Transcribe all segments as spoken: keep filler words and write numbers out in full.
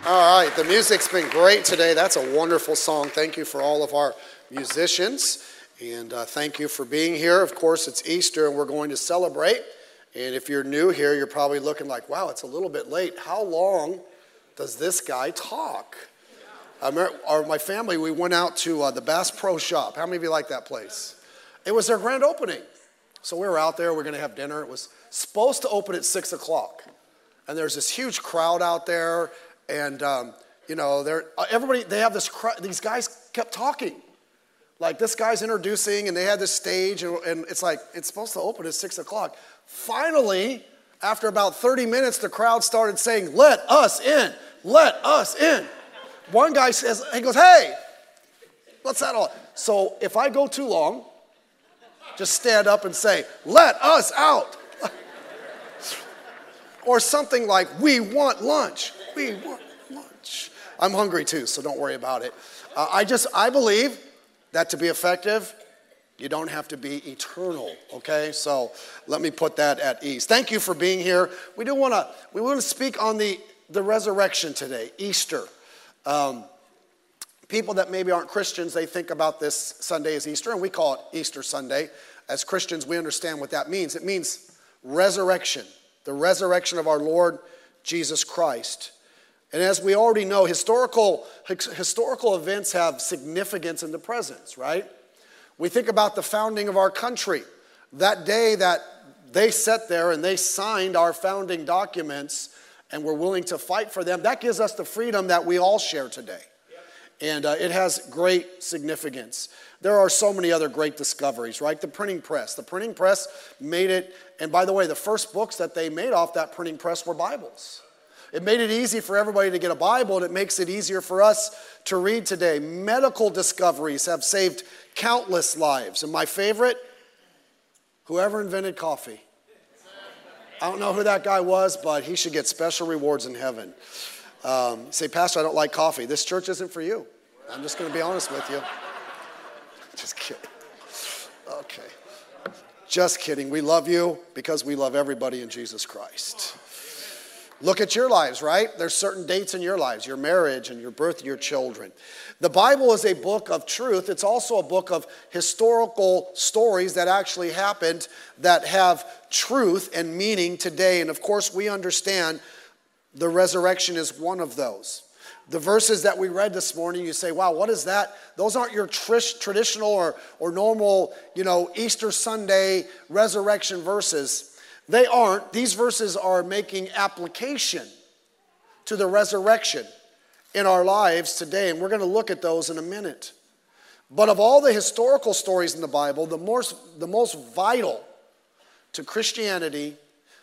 All right, the music's been great today. That's a wonderful song. Thank you for all of our musicians, and uh, thank you for being here. Of course, it's Easter, and we're going to celebrate. And if you're new here, you're probably looking like, wow, it's a little bit late. How long does this guy talk? I remember, our, my family, we went out to uh, the Bass Pro Shop. How many of you like that place? It was their grand opening. So we were out there. We we're going to have dinner. It was supposed to open at six o'clock. And there's this huge crowd out there. And, um, you know, they're, everybody, they have this, these guys kept talking. Like, this guy's introducing, and they had this stage, and, and it's like, it's supposed to open at six o'clock. Finally, after about thirty minutes, the crowd started saying, let us in, let us in. One guy says, he goes, hey, what's that all? So if I go too long, just stand up and say, let us out. Or something like, we want lunch. We want lunch. I'm hungry too, so don't worry about it. Uh, I just, I believe that to be effective, you don't have to be eternal, okay? So let me put that at ease. Thank you for being here. We do want to, we want to speak on the, the resurrection today, Easter. Um, people that maybe aren't Christians, they think about this Sunday as Easter, and we call it Easter Sunday. As Christians, we understand what that means. It means resurrection. The resurrection of our Lord Jesus Christ. And as we already know, historical, historical events have significance in the present, right? We think about the founding of our country. That day that they sat there and they signed our founding documents and were willing to fight for them, that gives us the freedom that we all share today. And uh, it has great significance. There are so many other great discoveries, right? The printing press. The printing press made it, and by the way, the first books that they made off that printing press were Bibles. It made it easy for everybody to get a Bible, and it makes it easier for us to read today. Medical discoveries have saved countless lives. And my favorite, whoever invented coffee. I don't know who that guy was, but he should get special rewards in heaven. Um, say, Pastor, I don't like coffee. This church isn't for you. I'm just going to be honest with you. Just kidding. Okay. Just kidding. We love you because we love everybody in Jesus Christ. Look at your lives, right? There's certain dates in your lives, your marriage and your birth of your children. The Bible is a book of truth. It's also a book of historical stories that actually happened that have truth and meaning today. And of course, we understand the resurrection is one of those. The verses that we read this morning, you say, wow, what is that? Those aren't your tr- traditional or, or normal, you know, Easter Sunday resurrection verses. They aren't. These verses are making application to the resurrection in our lives today, and we're going to look at those in a minute. But of all the historical stories in the Bible, the most, the most vital to Christianity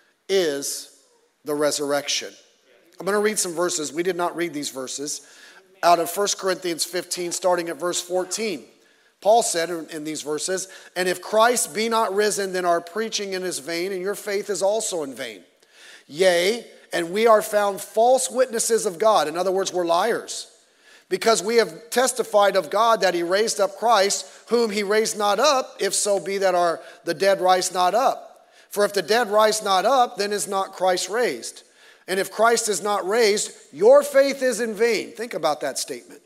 is the resurrection. I'm going to read some verses. We did not read these verses. Out of First Corinthians fifteen, starting at verse fourteen. Paul said in, in these verses, and if Christ be not risen, then our preaching is vain, and your faith is also in vain. Yea, and we are found false witnesses of God. In other words, we're liars. Because we have testified of God that he raised up Christ, whom he raised not up, if so be that our, the dead rise not up. For if the dead rise not up, then is not Christ raised. And if Christ is not raised, your faith is in vain. Think about that statement.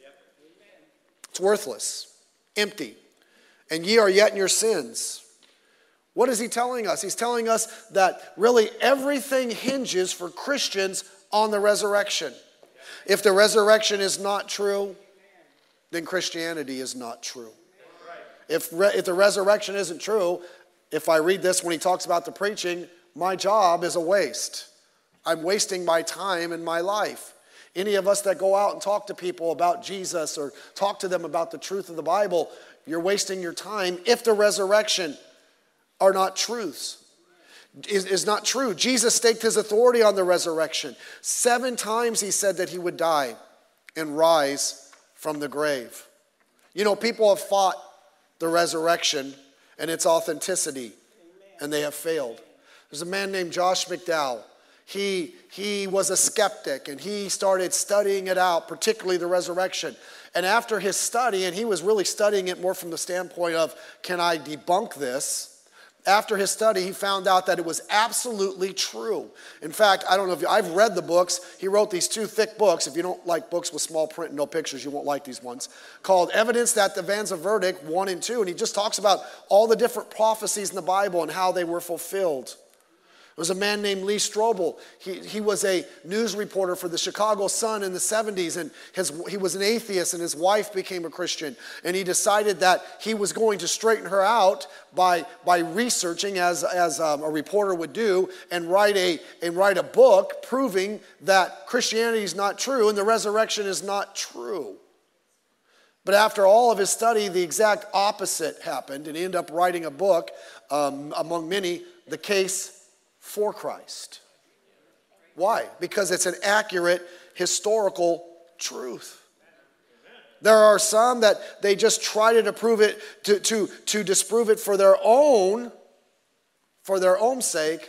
It's worthless, empty. And ye are yet in your sins. What is he telling us? He's telling us that really everything hinges for Christians on the resurrection. If the resurrection is not true, then Christianity is not true. If, re- if the resurrection isn't true, if I read this when he talks about the preaching, my job is a waste. I'm wasting my time and my life. Any of us that go out and talk to people about Jesus or talk to them about the truth of the Bible, you're wasting your time if the resurrection are not truths. Is, is not true. Jesus staked his authority on the resurrection. Seven times he said that he would die and rise from the grave. You know, people have fought the resurrection and its authenticity, and they have failed. There's a man named Josh McDowell. He, he was a skeptic, and he started studying it out, particularly the resurrection. And after his study, and he was really studying it more from the standpoint of, can I debunk this? after his study, he found out that it was absolutely true. In fact, I don't know if you, I've read the books. He wrote these two thick books. If you don't like books with small print and no pictures, you won't like these ones. Called Evidence That the Van's a Verdict, one and two. And he just talks about all the different prophecies in the Bible and how they were fulfilled. There was a man named Lee Strobel. He, he was a news reporter for the Chicago Sun in the seventies, and his, he was an atheist, and his wife became a Christian. And he decided that he was going to straighten her out by, by researching, as, as um, a reporter would do, and write a, and write a book proving that Christianity is not true and the resurrection is not true. But after all of his study, the exact opposite happened, and he ended up writing a book, um, among many, The Case for Christ. Why? Because it's an accurate historical truth. There are some that they just try to prove it, to, to, to disprove it for their own, for their own sake.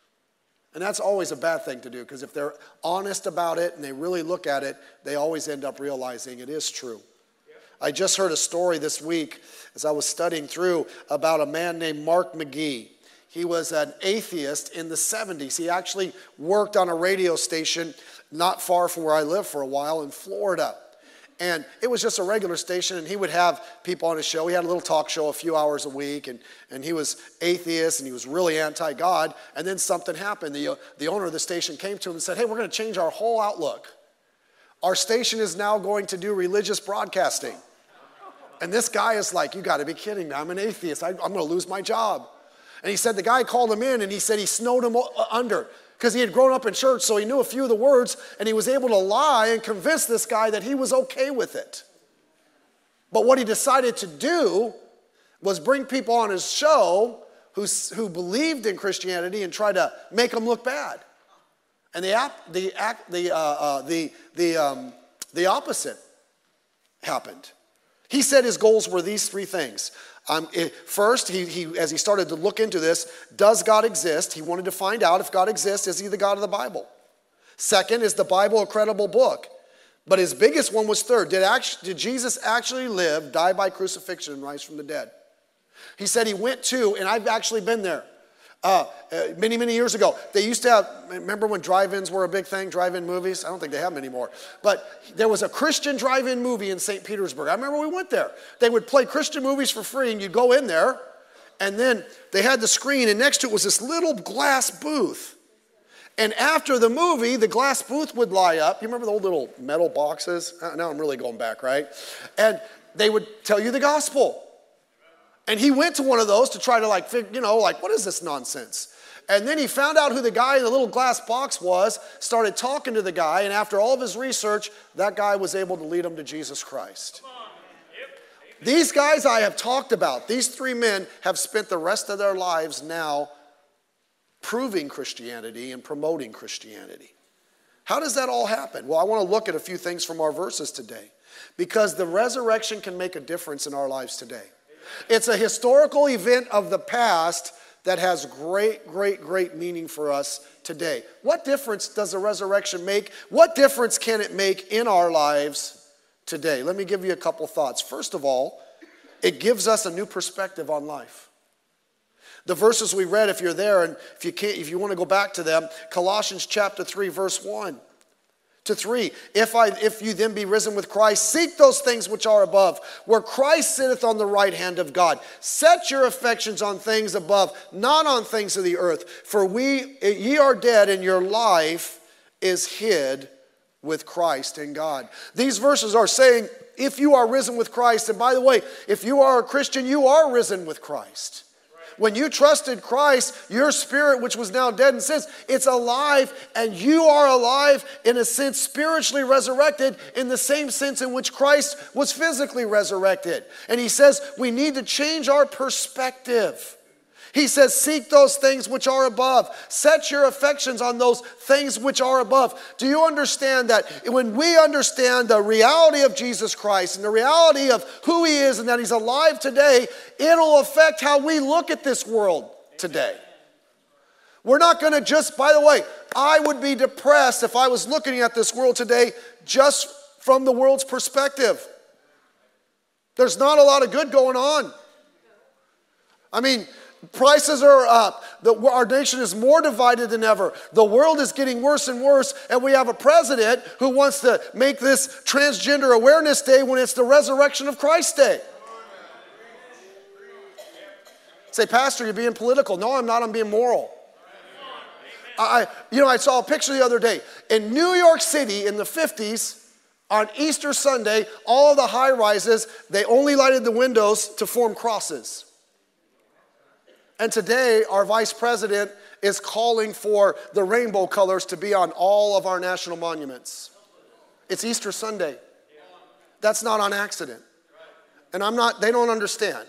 And that's always a bad thing to do, because if they're honest about it and they really look at it, they always end up realizing it is true. I just heard a story this week as I was studying through about a man named Mark McGee. He was an atheist in the seventies. He actually worked on a radio station not far from where I lived for a while in Florida. And it was just a regular station, and he would have people on his show. He had a little talk show a few hours a week, and, and he was atheist, and he was really anti-God. And then something happened. The, the owner of the station came to him and said, hey, we're going to change our whole outlook. Our station is now going to do religious broadcasting. And this guy is like, you got to be kidding me. I'm an atheist. I, I'm going to lose my job. And he said the guy called him in, and he said he snowed him under because he had grown up in church, so he knew a few of the words, and he was able to lie and convince this guy that he was okay with it. But what he decided to do was bring people on his show who, who believed in Christianity and try to make them look bad. And the the the uh, uh, the the um, the opposite happened. He said his goals were these three things. Um, it, first, he, he, as he started to look into this, does God exist? He wanted to find out if God exists. Is he the God of the Bible? Second, is the Bible a credible book? But his biggest one was third. Did, act, did Jesus actually live, die by crucifixion, and rise from the dead? He said he went to, and I've actually been there. Uh, uh, many, many years ago, they used to have, remember when drive-ins were a big thing, drive-in movies? I don't think they have them anymore. But there was a Christian drive-in movie in Saint Petersburg. I remember we went there. They would play Christian movies for free, and you'd go in there, and then they had the screen, and next to it was this little glass booth. And after the movie, the glass booth would lie up. You remember the old little metal boxes? Now I'm really going back, right? And they would tell you the gospel. And he went to one of those to try to like, you know, like, what is this nonsense? And then he found out who the guy in the little glass box was, started talking to the guy, and after all of his research, that guy was able to lead him to Jesus Christ. These guys I have talked about, these three men have spent the rest of their lives now proving Christianity and promoting Christianity. How does that all happen? Well, I want to look at a few things from our verses today, because the resurrection can make a difference in our lives today. It's a historical event of the past that has great, great, great meaning for us today. What difference does the resurrection make? What difference can it make in our lives today? Let me give you a couple thoughts. First of all, it gives us a new perspective on life. The verses we read, if you're there, and if you can't, if you want to go back to them, Colossians chapter three, verse one to three. If I, if you then be risen with Christ, seek those things which are above, where Christ sitteth on the right hand of God. Set your affections on things above, not on things of the earth. For we, ye are dead, and your life is hid with Christ in God. These verses are saying, if you are risen with Christ, and by the way, if you are a Christian, you are risen with Christ. When you trusted Christ, your spirit, which was now dead in sins, it's alive, and you are alive in a sense spiritually resurrected in the same sense in which Christ was physically resurrected. And he says we need to change our perspective. He says, seek those things which are above. Set your affections on those things which are above. Do you understand that when we understand the reality of Jesus Christ and the reality of who he is and that he's alive today, it'll affect how we look at this world today. We're not going to just, by the way, I would be depressed if I was looking at this world today just from the world's perspective. There's not a lot of good going on. I mean, Prices are up. The, our nation is more divided than ever. The world is getting worse and worse, and we have a president who wants to make this Transgender Awareness Day when it's the Resurrection of Christ Day. Say, Pastor, you're being political. No, I'm not. I'm being moral. I, you know, I saw a picture the other day. In New York City in the fifties, on Easter Sunday, all of the high-rises, they only lighted the windows to form crosses. And today, our vice president is calling for the rainbow colors to be on all of our national monuments. It's Easter Sunday. That's not on accident. And I'm not, they don't understand.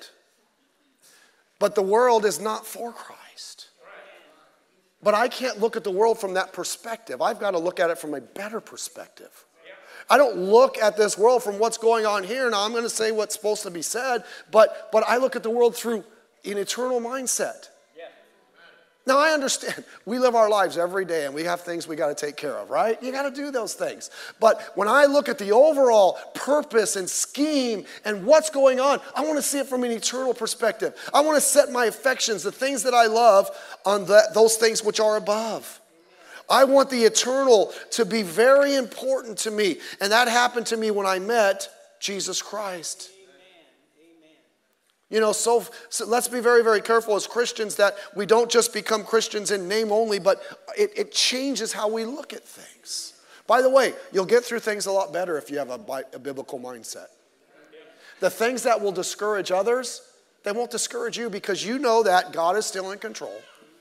But the world is not for Christ. But I can't look at the world from that perspective. I've got to look at it from a better perspective. I don't look at this world from what's going on here. Now, I'm going to say what's supposed to be said, but, but I look at the world through an eternal mindset. Yeah. Now, I understand. We live our lives every day, and we have things we got to take care of, right? You got to do those things. But when I look at the overall purpose and scheme and what's going on, I want to see it from an eternal perspective. I want to set my affections, the things that I love, on that, those things which are above. I want the eternal to be very important to me. And that happened to me when I met Jesus Christ. You know, so, so let's be very, very careful as Christians that we don't just become Christians in name only, but it, it changes how we look at things. By the way, you'll get through things a lot better if you have a, a biblical mindset. The things that will discourage others, they won't discourage you because you know that God is still in control.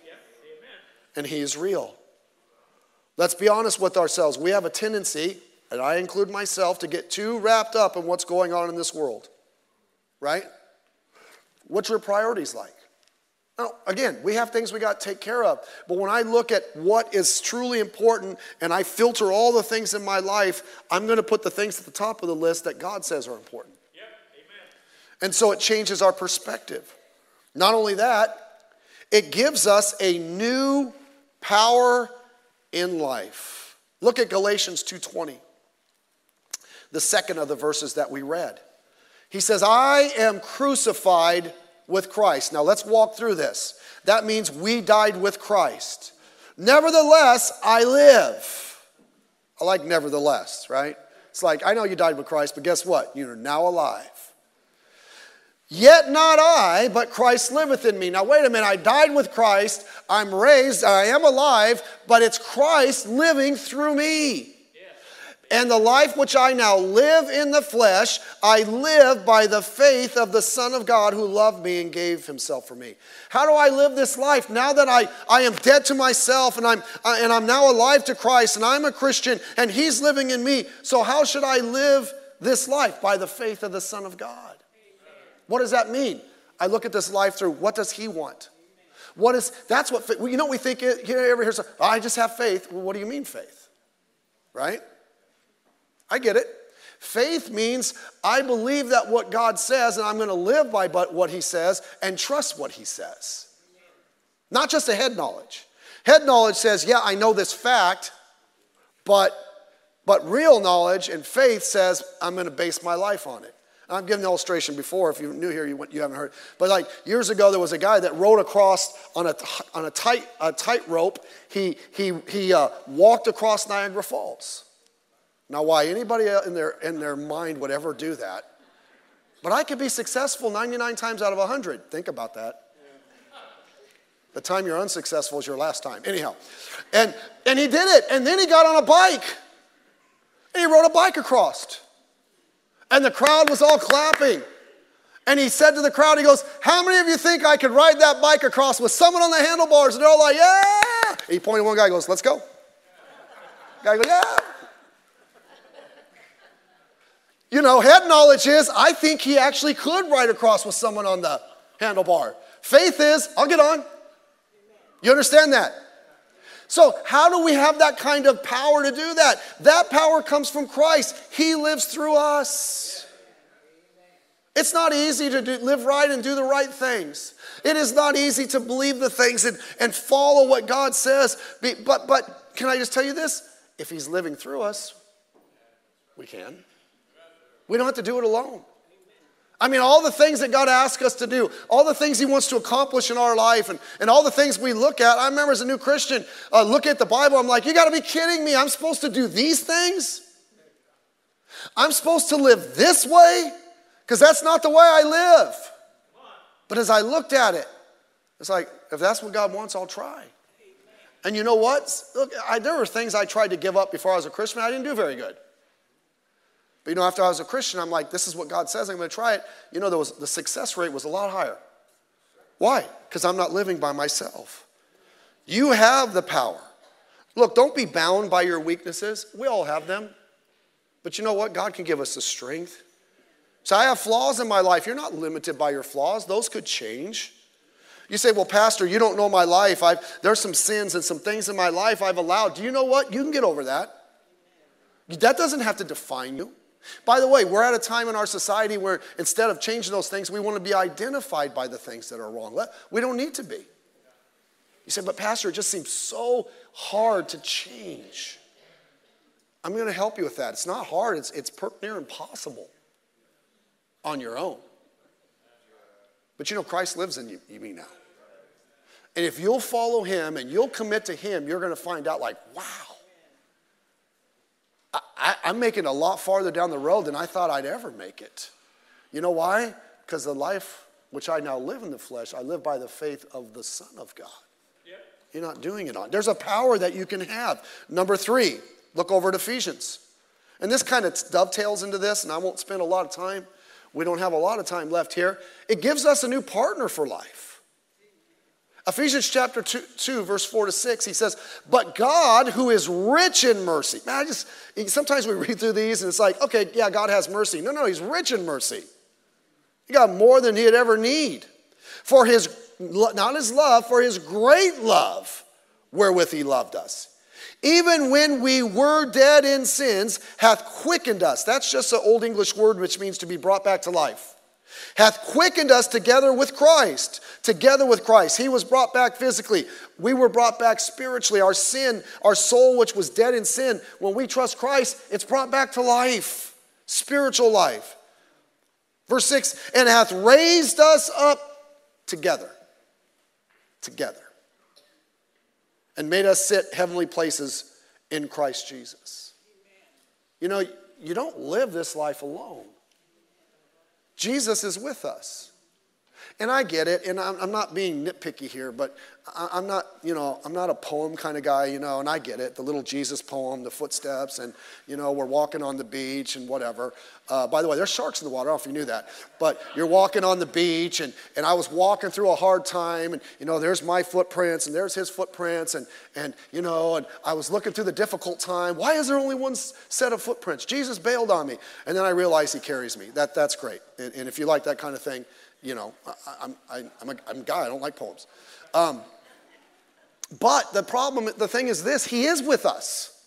And He is real. Let's be honest with ourselves. We have a tendency, and I include myself, to get too wrapped up in what's going on in this world. Right? What's your priorities like? Now, again, we have things we got to take care of. But when I look at what is truly important and I filter all the things in my life, I'm going to put the things at the top of the list that God says are important. Yep. Amen. And so it changes our perspective. Not only that, it gives us a new power in life. Look at Galatians two twenty, the second of the verses that we read. He says, I am crucified with Christ. Now let's walk through this. That means we died with Christ. Nevertheless, I live. I like nevertheless, right? It's like, I know you died with Christ, but guess what? You're now alive. Yet not I, but Christ liveth in me. Now wait a minute, I died with Christ, I'm raised, I am alive, but it's Christ living through me. And the life which I now live in the flesh, I live by the faith of the Son of God who loved me and gave himself for me. How do I live this life now that I, I am dead to myself and I'm, uh, and I'm now alive to Christ and I'm a Christian and He's living in me? So how should I live this life? By the faith of the Son of God. What does that mean? I look at this life through what does He want? What is, that's what, you know, we think, you know, every here's, oh, I just have faith. Well, what do you mean faith? Right? I get it. Faith means I believe that what God says and I'm going to live by but what He says and trust what He says. Not just a head knowledge. Head knowledge says, yeah, I know this fact, but, but real knowledge and faith says I'm going to base my life on it. I've given the illustration before. If you're new here, you, went, you haven't heard. But like years ago, there was a guy that rode across on a, on a tight a tightrope. He, he, he uh, walked across Niagara Falls. Now, why anybody in their, in their mind would ever do that? But I could be successful ninety-nine times out of one hundred. Think about that. The time you're unsuccessful is your last time. Anyhow, and, and he did it. And then he got on a bike. And he rode a bike across. And the crowd was all clapping. And he said to the crowd, he goes, how many of you think I could ride that bike across with someone on the handlebars? And they're all like, yeah. And he pointed at one guy and goes, let's go. The guy goes, yeah. You know, head knowledge is, I think he actually could ride across with someone on the handlebar. Faith is, I'll get on. You understand that? So how do we have that kind of power to do that? That power comes from Christ. He lives through us. It's not easy to do, live right and do the right things. It is not easy to believe the things and, and follow what God says. But, but can I just tell you this? If He's living through us, we can. We don't have to do it alone. I mean, all the things that God asks us to do, all the things he wants to accomplish in our life, and, and all the things we look at. I remember as a new Christian, uh, look at the Bible, I'm like, you got to be kidding me. I'm supposed to do these things? I'm supposed to live this way? Because that's not the way I live. But as I looked at it, it's like, if that's what God wants, I'll try. And you know what? Look, I, there were things I tried to give up before I was a Christian. I didn't do very good. But you know, after I was a Christian, I'm like, this is what God says, I'm going to try it. You know, there was, the success rate was a lot higher. Why? Because I'm not living by myself. You have the power. Look, don't be bound by your weaknesses. We all have them. But you know what? God can give us the strength. So I have flaws in my life. You're not limited by your flaws. Those could change. You say, well, Pastor, you don't know my life. I've, there's some sins and some things in my life I've allowed. Do you know what? You can get over that. That doesn't have to define you. By the way, we're at a time in our society where instead of changing those things, we want to be identified by the things that are wrong. We don't need to be. You say, but Pastor, it just seems so hard to change. I'm going to help you with that. It's not hard. It's, it's per, near impossible on your own. But you know, Christ lives in you, you mean now. And if you'll follow him and you'll commit to him, you're going to find out like, wow. I, I, I'm making a lot farther down the road than I thought I'd ever make it. You know why? Because the life which I now live in the flesh, I live by the faith of the Son of God. Yep. You're not doing it on. There's a power that you can have. Number three, look over at Ephesians. And this kind of dovetails into this, and I won't spend a lot of time. We don't have a lot of time left here. It gives us a new partner for life. Ephesians chapter two, two, verse four to six, he says, but God who is rich in mercy. Man, I just, sometimes we read through these and it's like, okay, yeah, God has mercy. No, no, he's rich in mercy. He got more than he'd ever need. For his, not his love, for his great love wherewith he loved us. Even when we were dead in sins, hath quickened us. That's just an old English word which means to be brought back to life. Hath quickened us together with Christ. Together with Christ. He was brought back physically. We were brought back spiritually. Our sin, our soul which was dead in sin, when we trust Christ, it's brought back to life. Spiritual life. Verse six, and hath raised us up together. Together. And made us sit heavenly places in Christ Jesus. You know, you don't live this life alone. Jesus is with us. And I get it, and I'm, I'm not being nitpicky here, but I, I'm not, you know, I'm not a poem kind of guy, you know, and I get it. The little Jesus poem, the footsteps, and, you know, we're walking on the beach and whatever. Uh, by the way, there's sharks in the water. I don't know if you knew that. But you're walking on the beach, and, and I was walking through a hard time, and, you know, there's my footprints, and there's his footprints, and, and you know, and I was looking through the difficult time. Why is there only one set of footprints? Jesus bailed on me. And then I realized he carries me. That, that's great. And, and if you like that kind of thing, you know, I, I'm, I, I'm, a, I'm a guy, I don't like poems. Um, but the problem, the thing is this, he is with us.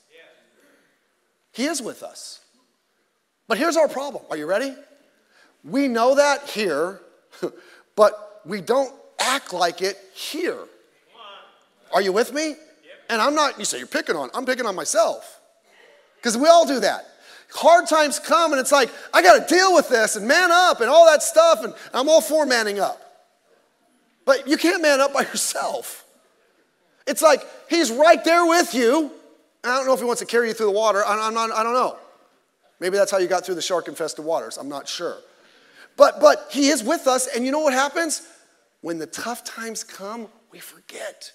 He is with us. But here's our problem. Are you ready? We know that here, but we don't act like it here. Are you with me? And I'm not, you say you're picking on, I'm picking on myself. Because we all do that. Hard times come and it's like, I got to deal with this and man up and all that stuff, and I'm all for manning up. But you can't man up by yourself. It's like he's right there with you. I don't know if he wants to carry you through the water. I'm not, I don't know. Maybe that's how you got through the shark-infested waters. I'm not sure. But, but he is with us, and you know what happens? When the tough times come, we forget.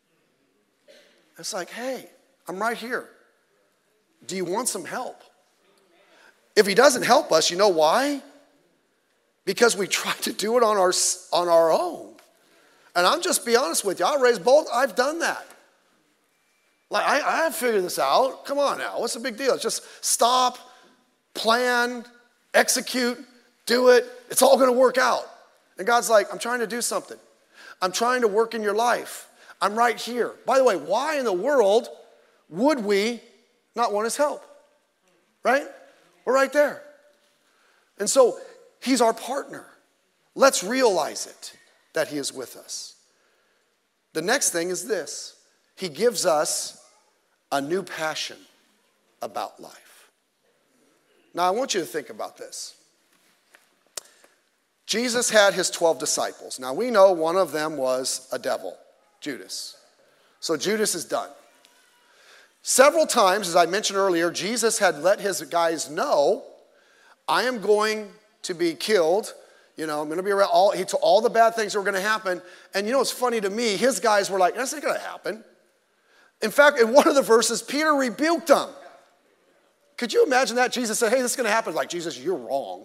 It's like, hey, I'm right here. Do you want some help? If he doesn't help us, you know why? Because we try to do it on our, on our own. And I'm just be honest with you. I'll raise both. I've done that. Like, I, I figured this out. Come on now. What's the big deal? It's just stop, plan, execute, do it. It's all going to work out. And God's like, I'm trying to do something. I'm trying to work in your life. I'm right here. By the way, why in the world would we not want his help? Right? We're right there. And so he's our partner. Let's realize it, that he is with us. The next thing is this. He gives us a new passion about life. Now I want you to think about this. Jesus had his twelve disciples. Now we know one of them was a devil, Judas. So Judas is done. Several times, as I mentioned earlier, Jesus had let his guys know, I am going to be killed. You know, I'm going to be around all, he told all the bad things that were going to happen. And you know what's funny to me? His guys were like, that's not going to happen. In fact, in one of the verses, Peter rebuked them. Could you imagine that? Jesus said, hey, this is going to happen. Like, Jesus, you're wrong.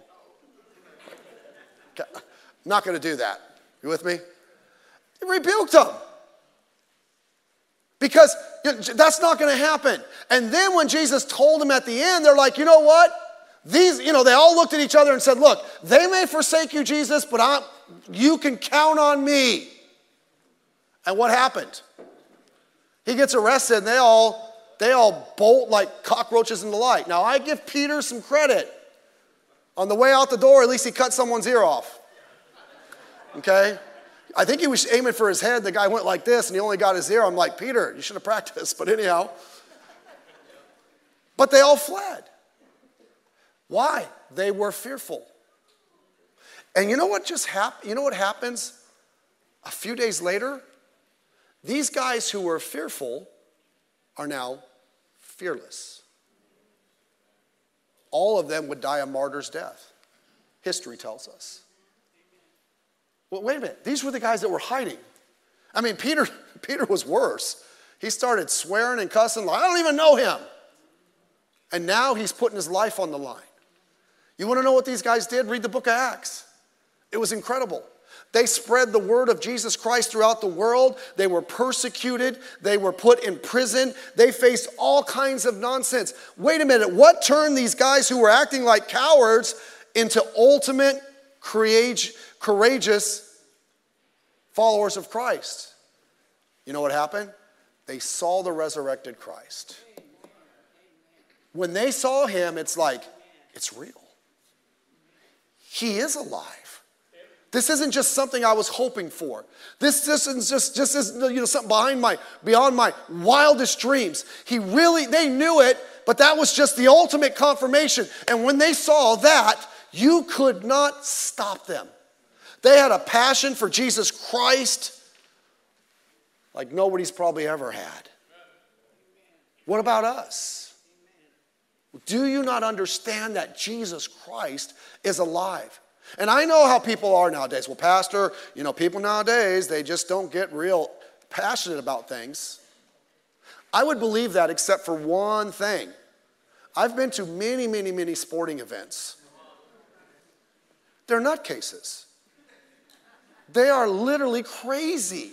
I'm not going to do that. You with me? He rebuked them. Because that's not going to happen. And then when Jesus told them at the end, they're like, you know what? These, you know, they all looked at each other and said, look, they may forsake you, Jesus, but I'm, you can count on me. And what happened? He gets arrested and they all, they all bolt like cockroaches in the light. Now, I give Peter some credit. On the way out the door, at least he cut someone's ear off. Okay? I think he was aiming for his head. The guy went like this and he only got his ear. I'm like, Peter, you should have practiced. But anyhow. But they all fled. Why? They were fearful. And you know what just happened? You know what happens a few days later? These guys who were fearful are now fearless. All of them would die a martyr's death. History tells us. Well, wait a minute. These were the guys that were hiding. I mean, Peter, Peter was worse. He started swearing and cussing like, I don't even know him. And now he's putting his life on the line. You want to know what these guys did? Read the book of Acts. It was incredible. They spread the word of Jesus Christ throughout the world. They were persecuted. They were put in prison. They faced all kinds of nonsense. Wait a minute. What turned these guys who were acting like cowards into ultimate courageous followers of Christ? You know what happened? They saw the resurrected Christ. When they saw him, it's like, it's real. He is alive. This isn't just something I was hoping for. This, this isn't just, just isn't, you know, something behind my, beyond my wildest dreams. He really, they knew it, but that was just the ultimate confirmation. And when they saw that, you could not stop them. They had a passion for Jesus Christ like nobody's probably ever had. What about us? Do you not understand that Jesus Christ is alive? And I know how people are nowadays. Well, Pastor, you know, people nowadays, they just don't get real passionate about things. I would believe that except for one thing. I've been to many, many, many sporting events. They're nutcases. They are literally crazy.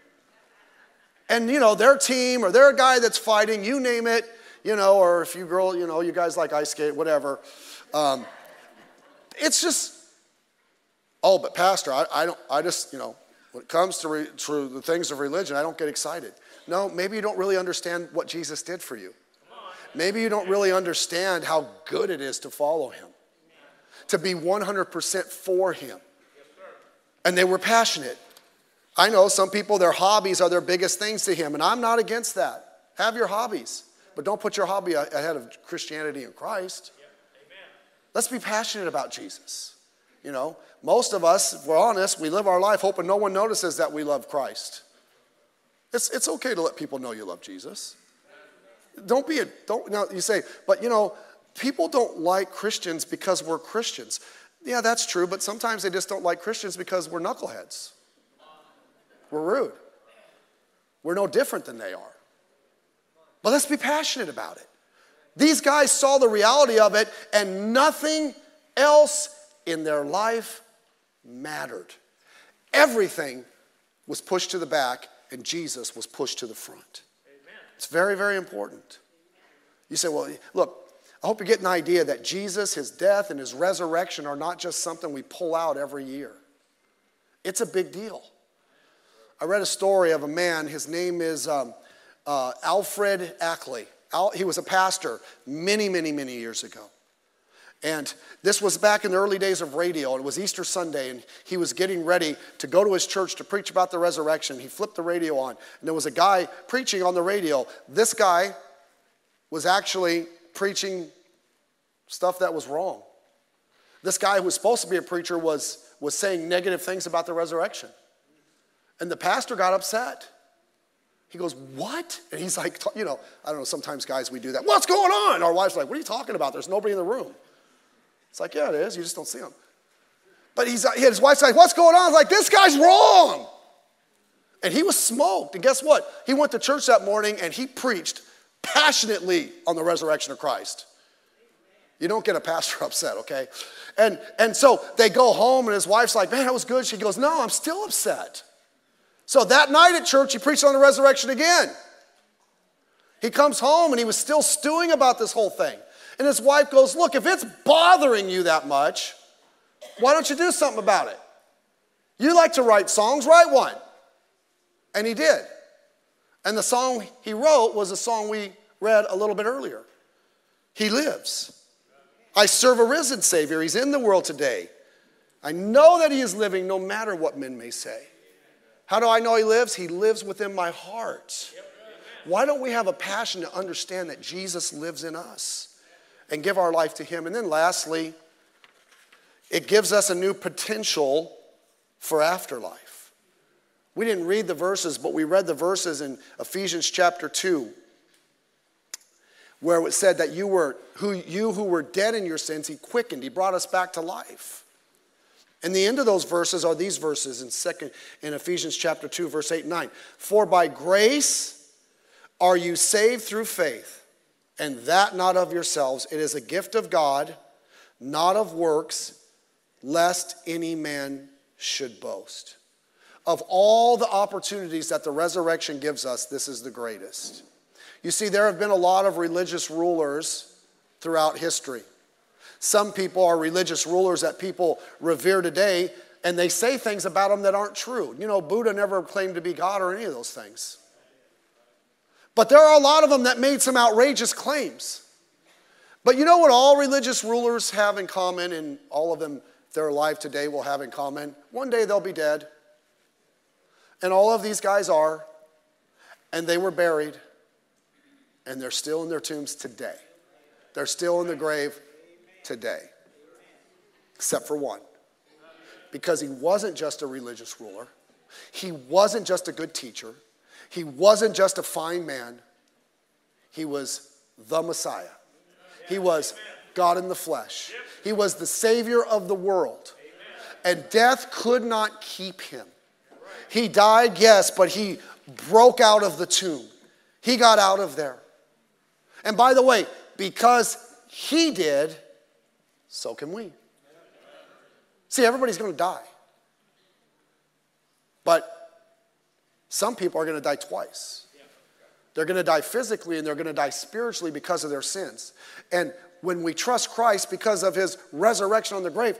And, you know, their team or their guy that's fighting, you name it, you know, or if you girl, you know, you guys like ice skate, whatever. Um, it's just, oh, but Pastor, I, I don't, I just, you know, when it comes to, re, to the things of religion, I don't get excited. No, maybe you don't really understand what Jesus did for you. Maybe you don't really understand how good it is to follow him, to be one hundred percent for him. And they were passionate. I know some people, their hobbies are their biggest things to him, and I'm not against that. Have your hobbies, but don't put your hobby ahead of Christianity and Christ. Let's be passionate about Jesus. You know, most of us, if we're honest, we live our life hoping no one notices that we love Christ. It's, it's okay to let people know you love Jesus. Don't be a, don't, now you say, but you know, people don't like Christians because we're Christians. Yeah, that's true, but sometimes they just don't like Christians because we're knuckleheads. We're rude. We're no different than they are. But let's be passionate about it. These guys saw the reality of it, and nothing else in their life mattered. Everything was pushed to the back, and Jesus was pushed to the front. Amen. It's very, very important. You say, well, look, I hope you get an idea that Jesus, his death, and his resurrection are not just something we pull out every year. It's a big deal. I read a story of a man, his name is um, uh, Alfred Ackley. Al, he was a pastor many, many, many years ago. And this was back in the early days of radio. It was Easter Sunday, and he was getting ready to go to his church to preach about the resurrection. He flipped the radio on, and there was a guy preaching on the radio. This guy was actually preaching stuff that was wrong. This guy who was supposed to be a preacher was, was saying negative things about the resurrection. And the pastor got upset. He goes, what? And he's like, you know, I don't know, sometimes guys, we do that. What's going on? Our wives are like, what are you talking about? There's nobody in the room. It's like, yeah, it is. You just don't see them. But he's, his wife's like, what's going on? I was like, this guy's wrong. And he was smoked. And guess what? He went to church that morning and he preached passionately on the resurrection of Christ. You don't get a pastor upset, okay? And, and so they go home and his wife's like, man, that was good. She goes, no, I'm still upset. So that night at church, he preached on the resurrection again. He comes home and he was still stewing about this whole thing. And his wife goes, look, if it's bothering you that much, why don't you do something about it? You like to write songs, write one. And he did. And the song he wrote was a song we read a little bit earlier. He lives. I serve a risen Savior. He's in the world today. I know that he is living no matter what men may say. How do I know he lives? He lives within my heart. Why don't we have a passion to understand that Jesus lives in us and give our life to him? And then lastly, it gives us a new potential for afterlife. We didn't read the verses, but we read the verses in Ephesians chapter two, where it said that you were who you who were dead in your sins, he quickened, he brought us back to life. And the end of those verses are these verses in second in Ephesians chapter two, verse eight and nine. For by grace are you saved through faith, and that not of yourselves. It is a gift of God, not of works, lest any man should boast. Of all the opportunities that the resurrection gives us, this is the greatest. You see, there have been a lot of religious rulers throughout history. Some people are religious rulers that people revere today, and they say things about them that aren't true. You know, Buddha never claimed to be God or any of those things. But there are a lot of them that made some outrageous claims. But you know what all religious rulers have in common, and all of them, if they're alive today, will have in common? One day they'll be dead. And all of these guys are, and they were buried, and they're still in their tombs today. They're still in the grave today, except for one. Because he wasn't just a religious ruler. He wasn't just a good teacher. He wasn't just a fine man. He was the Messiah. He was God in the flesh. He was the Savior of the world. And death could not keep him. He died, yes, but he broke out of the tomb. He got out of there. And by the way, because he did, so can we. See, everybody's going to die. But some people are going to die twice. They're going to die physically and they're going to die spiritually because of their sins. And when we trust Christ because of his resurrection on the grave,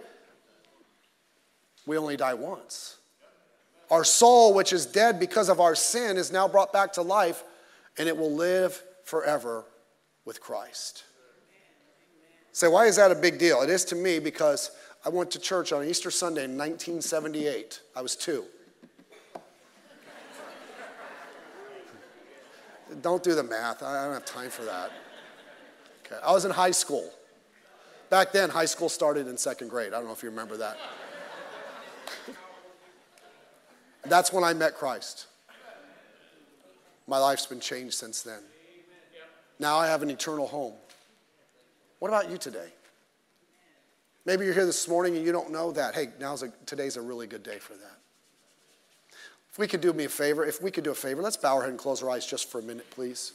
we only die once. Our soul, which is dead because of our sin, is now brought back to life, and it will live forever with Christ. Say, why is that a big deal? It is to me because I went to church on Easter Sunday in nineteen seventy-eight. I was two. Don't do the math. I don't have time for that. Okay. I was in high school. Back then, high school started in second grade. I don't know if you remember that. That's when I met Christ. My life's been changed since then. Now I have an eternal home. What about you today? Maybe you're here this morning and you don't know that. Hey, now's a, today's a really good day for that. If we could do me a favor, if we could do a favor, let's bow our head and close our eyes just for a minute, please.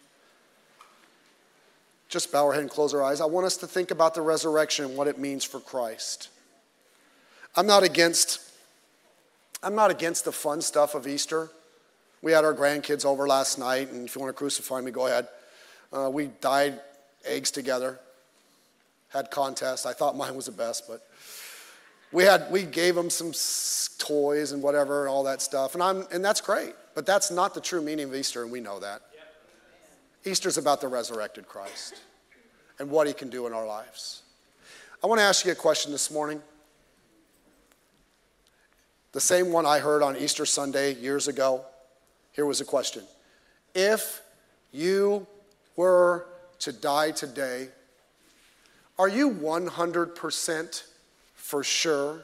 Just bow our head and close our eyes. I want us to think about the resurrection and what it means for Christ. I'm not against I'm not against the fun stuff of Easter. We had our grandkids over last night, and if you want to crucify me, go ahead. Uh, we dyed eggs together, had contests. I thought mine was the best, but we had we gave them some s- toys and whatever, all that stuff, and I'm and that's great. But that's not the true meaning of Easter, and we know that. Easter's about the resurrected Christ and what he can do in our lives. I want to ask you a question this morning. The same one I heard on Easter Sunday years ago. Here was a question. If you were to die today, are you one hundred percent for sure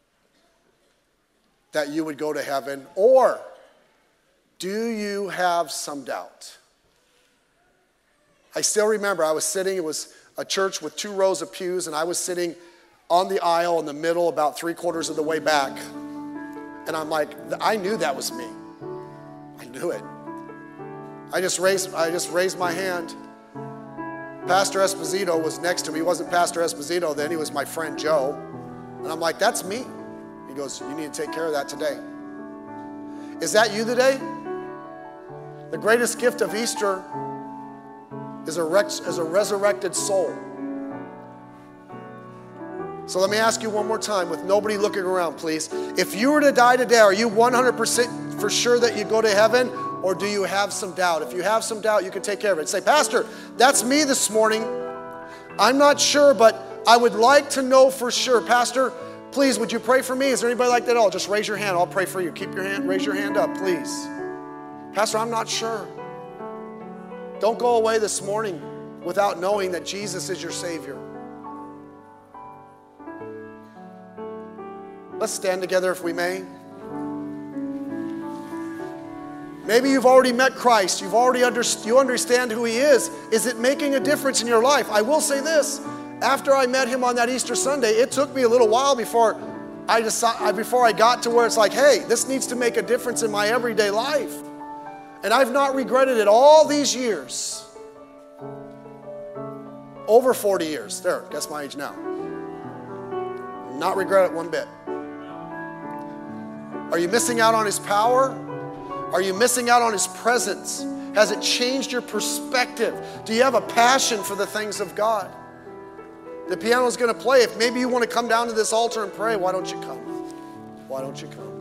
that you would go to heaven? Or do you have some doubt? I still remember I was sitting, it was a church with two rows of pews, and I was sitting on the aisle in the middle about three quarters of the way back. And I'm like, I knew that was me. I knew it. I just raised, I just raised my hand. Pastor Esposito was next to me. He wasn't Pastor Esposito then, he was my friend Joe. And I'm like, that's me. He goes, you need to take care of that today. Is that you today? The greatest gift of Easter is a, rex, is a resurrected soul. So let me ask you one more time with nobody looking around, please. If you were to die today, are you one hundred percent for sure that you go to heaven, or do you have some doubt? If you have some doubt, you can take care of it. Say, Pastor, that's me this morning. I'm not sure, but I would like to know for sure. Pastor, please, would you pray for me? Is there anybody like that at all? Just raise your hand. I'll pray for you. Keep your hand, raise your hand up, please. Pastor, I'm not sure. Don't go away this morning without knowing that Jesus is your Savior. Let's stand together if we may. Maybe you've already met Christ. You've already under, you understand who He is. Is it making a difference in your life? I will say this. After I met Him on that Easter Sunday, it took me a little while before I, decided, before I got to where it's like, hey, this needs to make a difference in my everyday life. And I've not regretted it all these years. Over forty years. There, guess my age now. Not regret it one bit. Are you missing out on His power? Are you missing out on His presence? Has it changed your perspective? Do you have a passion for the things of God? The piano's going to play. If maybe you want to come down to this altar and pray, why don't you come? Why don't you come?